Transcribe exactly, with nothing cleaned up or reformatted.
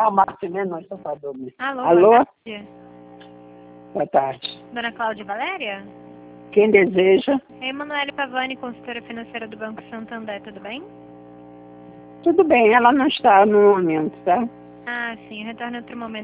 Calma, né? Nós estamos para dormir. Alô? Alô? Boa tarde. Boa tarde. Dona Cláudia Valéria? Quem deseja? É Emanuele Pavani, consultora financeira do Banco Santander, tudo bem? Tudo bem, ela não está no momento, tá? Ah, sim, eu retorno em outro momento.